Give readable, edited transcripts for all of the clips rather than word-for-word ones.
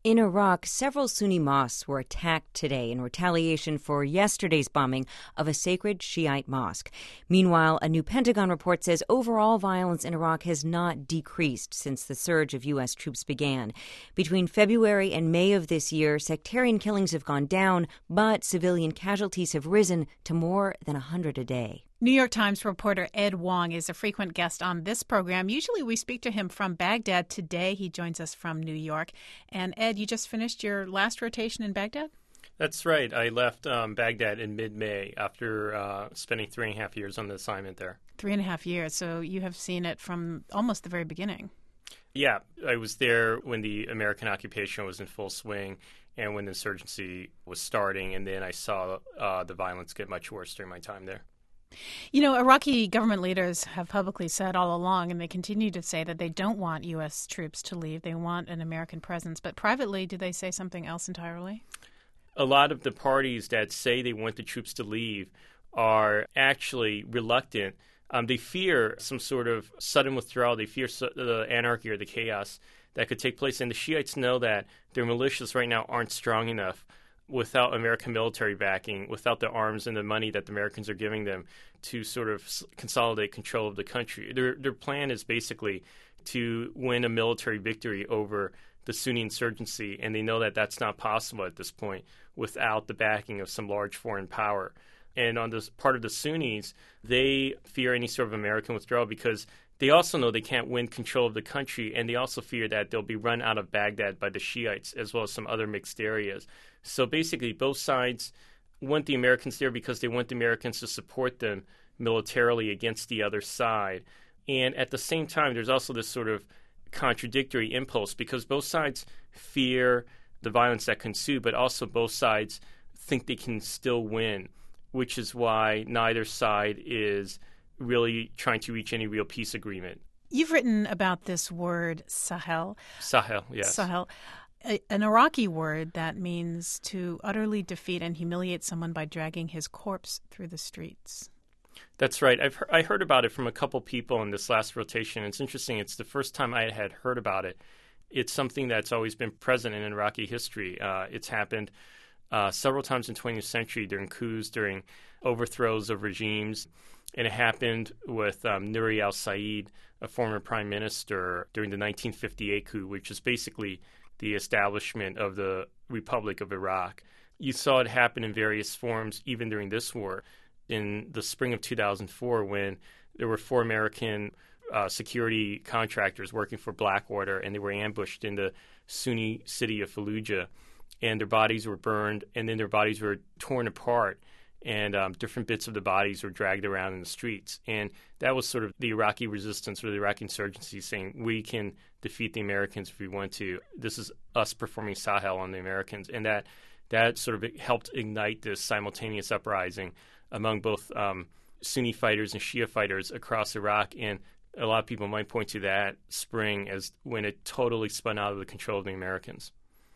In Iraq, several Sunni mosques were attacked today in retaliation for yesterday's bombing of a sacred Shiite mosque. Meanwhile, a new Pentagon report says overall violence in Iraq has not decreased since the surge of U.S. troops began. Between February and May of this year, sectarian killings have gone down, but civilian casualties have risen to more than 100 a day. New York Times reporter Ed Wong is a frequent guest on this program. Usually we speak to him from Baghdad. Today he joins us from New York. And Ed, you just finished your last rotation in Baghdad? That's right. I left Baghdad in mid-May after spending 3.5 years on the assignment there. 3.5 years. So you have seen it from almost the very beginning. Yeah, I was there when the American occupation was in full swing and when the insurgency was starting. And then I saw the violence get much worse during my time there. You know, Iraqi government leaders have publicly said all along, and they continue to say, that they don't want U.S. troops to leave. They want an American presence. But privately, do they say something else entirely? A lot of the parties that say they want the troops to leave are actually reluctant. They fear some sort of sudden withdrawal. They fear the anarchy or the chaos that could take place. And the Shiites know that their militias right now aren't strong enough without American military backing, without the arms and the money that the Americans are giving them to sort of consolidate control of the country. Their plan is basically to win a military victory over the Sunni insurgency, and they know that that's not possible at this point without the backing of some large foreign power. And on this part of the Sunnis, they fear any sort of American withdrawal because they also know they can't win control of the country, and they also fear that they'll be run out of Baghdad by the Shiites as well as some other mixed areas. So basically, both sides want the Americans there because they want the Americans to support them militarily against the other side. And at the same time, there's also this sort of contradictory impulse because both sides fear the violence that can ensue, but also both sides think they can still win, which is why neither side is really trying to reach any real peace agreement. You've written about this word, Sahel. Sahel, yes. Sahel, an Iraqi word that means to utterly defeat and humiliate someone by dragging his corpse through the streets. That's right. I heard about it from a couple people in this last rotation. It's interesting. It's the first time I had heard about it. It's something that's always been present in Iraqi history. It's happened several times in the 20th century during coups, during overthrows of regimes. And it happened with Nuri al-Said, a former prime minister, during the 1958 coup, which is basically the establishment of the Republic of Iraq. You saw it happen in various forms even during this war. In the spring of 2004, when there were 4 American security contractors working for Blackwater, and they were ambushed in the Sunni city of Fallujah, and their bodies were burned, and then their bodies were torn apart, and different bits of the bodies were dragged around in the streets. And that was sort of the Iraqi resistance or the Iraqi insurgency saying, we can defeat the Americans if we want to. This is us performing Sahel on the Americans. And that sort of helped ignite this simultaneous uprising among both Sunni fighters and Shia fighters across Iraq. And a lot of people might point to that spring as when it totally spun out of the control of the Americans.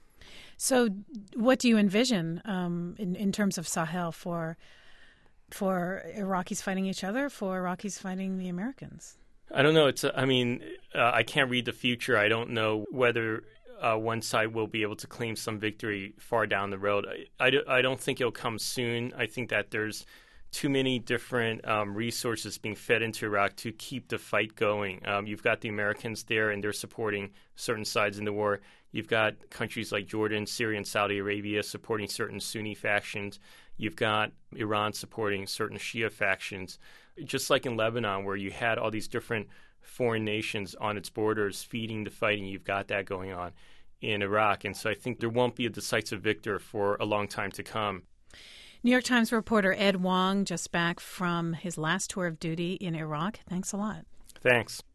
So what do you envision in terms of Sahel for Iraqis fighting each other, for Iraqis fighting the Americans? I don't know. I can't read the future. I don't know whether one side will be able to claim some victory far down the road. I don't think it'll come soon. I think that there's too many different resources being fed into Iraq to keep the fight going. You've got the Americans there, and they're supporting certain sides in the war. You've got countries like Jordan, Syria, and Saudi Arabia supporting certain Sunni factions. You've got Iran supporting certain Shia factions. Just like in Lebanon, where you had all these different foreign nations on its borders feeding the fighting, you've got that going on in Iraq. And so I think there won't be a decisive victor for a long time to come. New York Times reporter Ed Wong, just back from his last tour of duty in Iraq. Thanks a lot. Thanks.